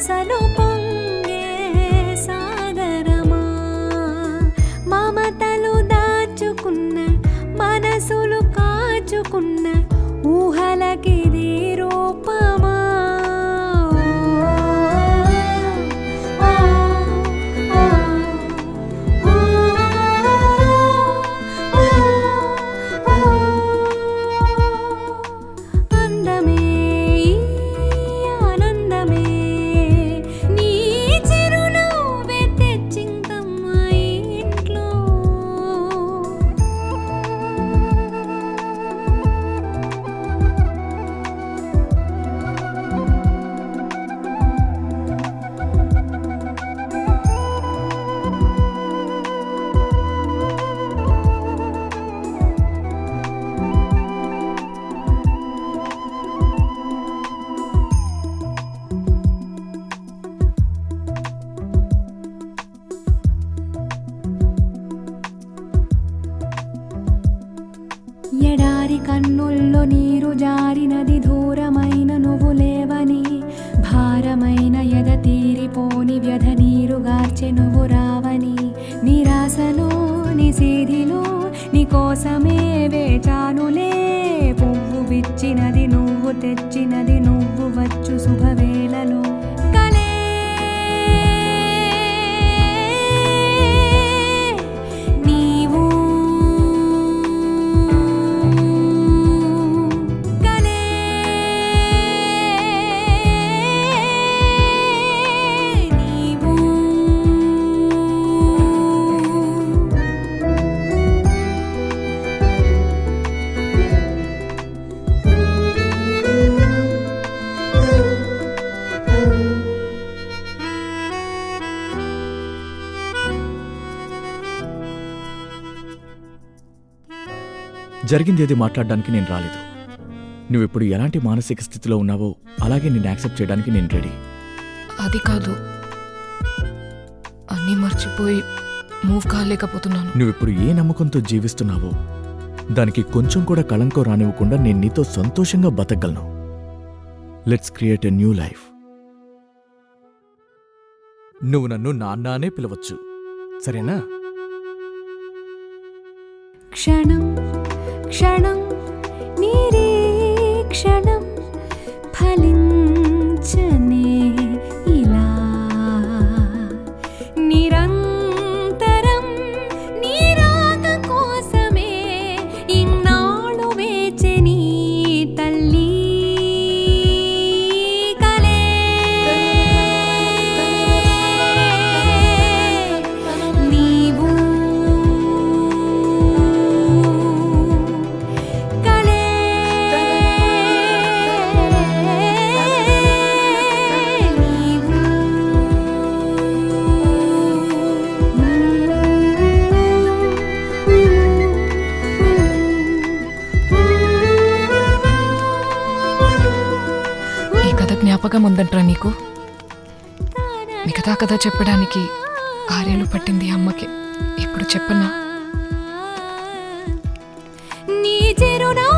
ఆశలు పొంగే సాగరమా మమతలు దాచుకున్న మనసులు కాచుకున్న ఊహలకిది రూపమా ఎడారి కన్నుల్లో నీరు జారినది దూరమైన నువ్వు లేవని భారమైన ఎద తీరిపోని వ్యధ నీరు గార్చె నువ్వు రావని నిరాశలో నిశీధిలో నీకోసమే వేచానులే పువ్వు విచ్చినది నువ్వు తెచ్చినది నువ్వు వచ్చు శుభవేళలో జరిగిందేది మాట్లాడడానికి నేను రాలేదు. నువ్విప్పుడు ఎలాంటి మానసిక స్థితిలో ఉన్నావో అలాగే నిన్ను యాక్సెప్ట్ చేయడానికి నేను రెడీ. అది కాదు, అన్నీ మర్చిపోయి మూవ్ కాలేకపోతున్నాను. నువ్విప్పుడు ఏ నమ్మకంతో జీవిస్తున్నావో దానికి కొంచెం కూడా కళంకం రానివ్వకుండా నేను నీతో సంతోషంగా బతకగలను. Let's create a new life. నువ్వు నన్ను నాన్నానే పిలవచ్చు, సరేనా? క్షణం క్షణం నిరీక్షణం ఫలించనే ఇలా నిరంతరం నీరాక కోసమే ఇన్నాళ్ళు వేచెని తల్లి కలే నీవు జ్ఞాపకం ఉందంట్రా నీకు? మిగతా కథ చెప్పడానికి 6 ఏళ్ళు పట్టింది అమ్మకి. ఇప్పుడు చెప్పన్నా? నీ చెరునా